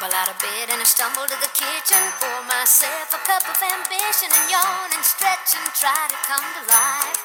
Tumble out of bed and I stumble to the kitchen. Pour myself a cup of ambition and yawn and stretch and try to come to life.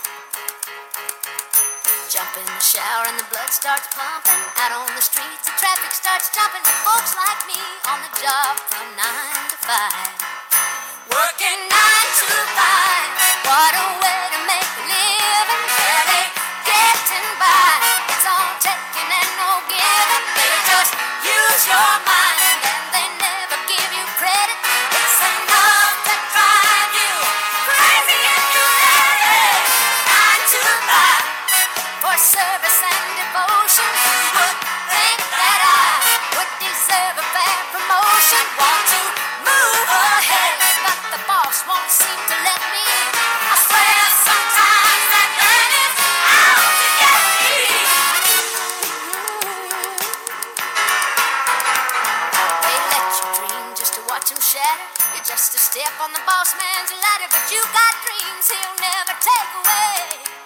Jump in the shower and the blood starts pumping. Out on the streets the traffic starts jumping. With folks like me on the job from 9 to 5. Working 9 to 5. What a way to make a living. Barely getting by. It's all taking and no giving. They just use your mind and they never give you credit. It's enough to drive you crazy if you let it. 9 to 5 for service and devotion. You would think that I would deserve a fair promotion. Want to move ahead, but the boss won't seem to let me. I swear sometimes that man is out to get me. They let you dream just to watch him shatter. You're just a step on the boss man's ladder, but you got dreams he'll never take away.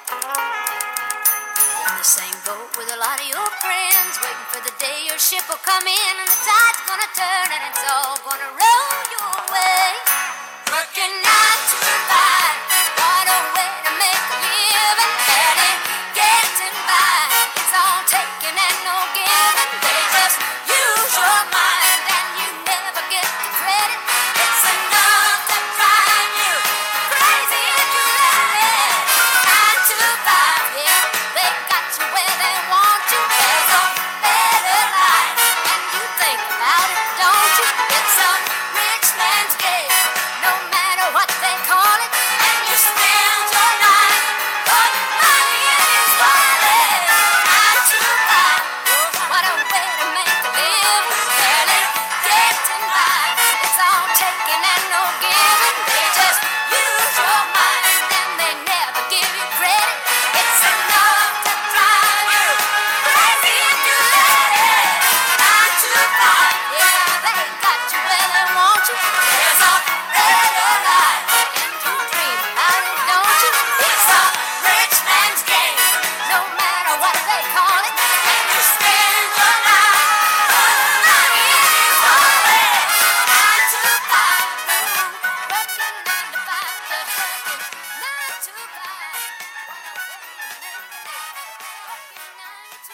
In the same boat with a lot of your friends, waiting for the day your ship will come in and the tide's gonna turn and it's all gonna roll your way. Working 9 to 5, what a way to make a living. Barely getting by, it's all taking and no giving. They just use your mind and you never get the credit. It's enough to drive you crazy if you let it. 9 to 5, yeah, they got you where they want you. There's a better life, and you think about it, don't you? It's a rich man's game, no matter what they call it. And you spend your life, but money in his wallet. 9 to 5, what a way to make a living. Barely getting by, it's all taking and no giving. They just use your mind and they never give you credit. It's enough to drive you crazy if you let it. 9 to 5, yeah, they got you where they want you. There's a better life, and you dream about it, don't you? It's a rich man's game, no matter what they call it. And you spend your life, but money in his wallet. 9 to 5, working 9 to 5, just working 9 to 5. Working 9 to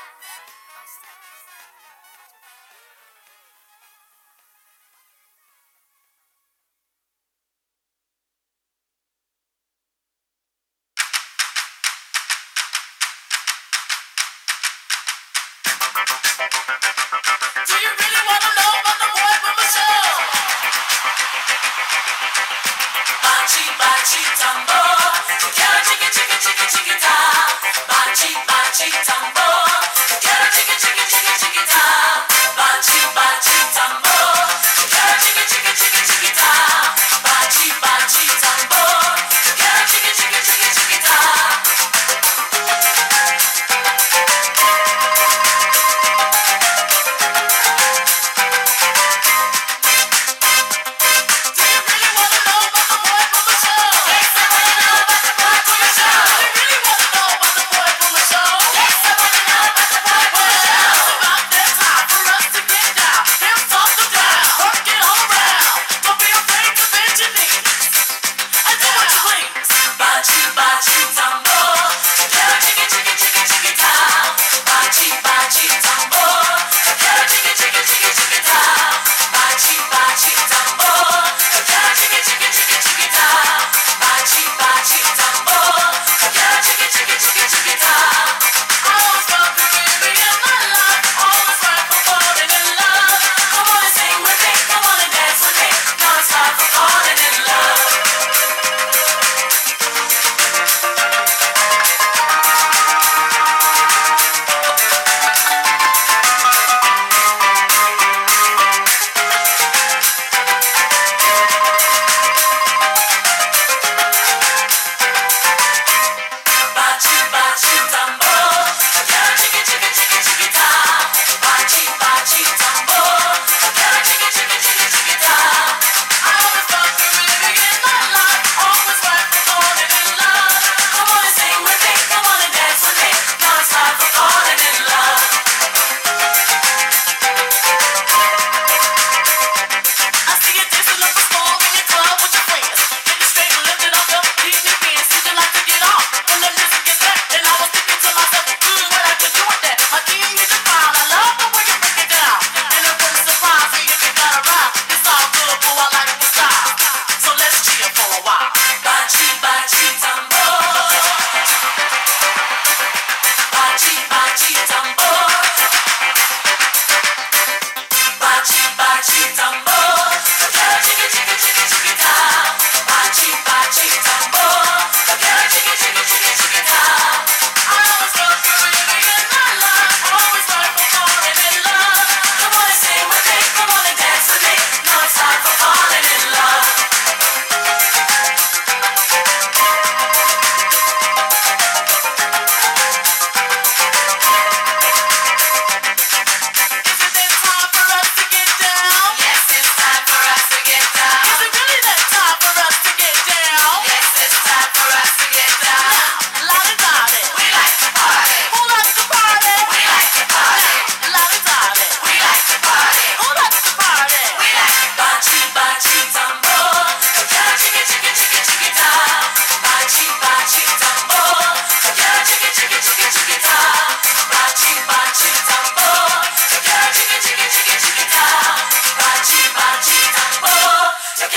Do you really wanna know about the boy from the show? Bachi, bachi, tambo. Chiquera, chiqui, chiqui, chiqui, chiquita. Bachi, bachi, tambo. Chiquera, chiqui, chiqui, chiqui, chiquita. Bachi, bachi, tambo. Chiquera, chiqui, chiqui, chiqui, chiquita. Bachi, bachi, tambo. Chiquera, chiqui, chiqui, chiqui, chiquita. Do you really wanna know about the boy from the show?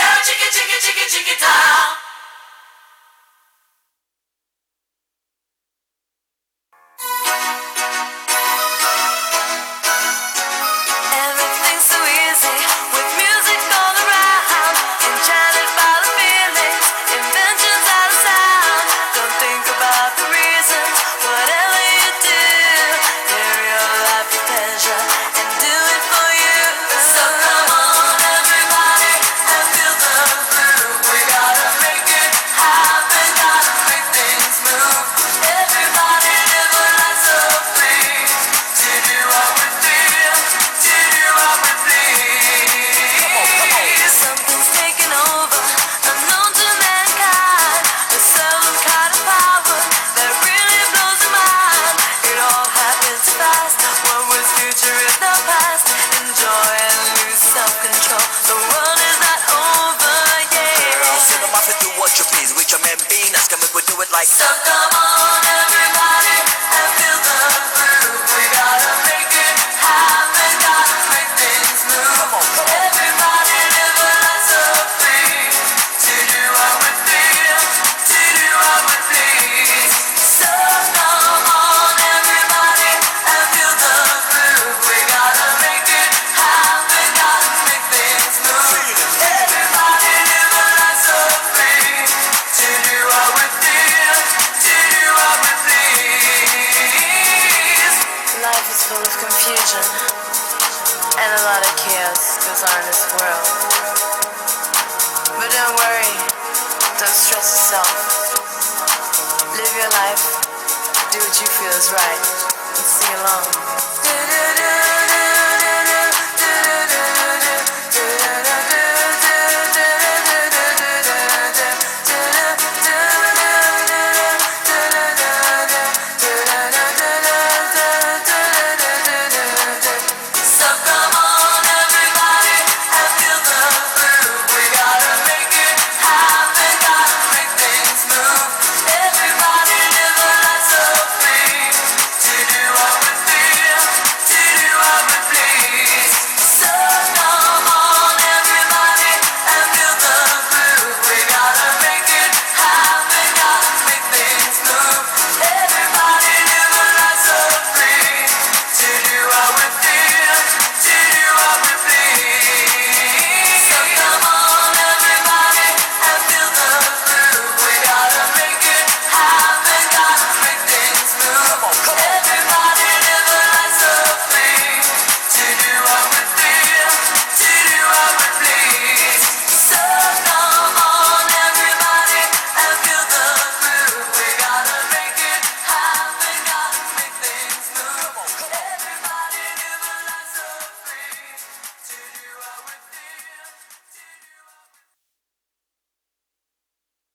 Everything's so easy with music all around, enchanted by the feelings, inventions out of sound. Don't think about the reasons, whatever you do, live your life with pleasure and do it for you. So come on, everybody, and feel the groove. We gotta make it happen, gotta make things move. Everybody live a life so free to do what we feel, to do what we please. Something's taking over, unknown to mankind. A certain kind of power that really blows your mind. It all happens fast. What was future is the past. Enjoy and lose self-control. The world is not over yet. So no matter do what you please with your men being ask them if we do it like So come on, everybody, and feel the groove. We gotta make it happen, gotta make things move. Everybody live a life so free to do what we feel, to do what we please. So come on, everybody, and feel the groove. We gotta make it happen, gotta make things move. Everybody live a life so free to do what we feel, to do what we please. Life is full of confusion, and a lot of chaos goes on in this world. But don't worry, don't stress yourself. Live your life, do what you feel is right, and sing along.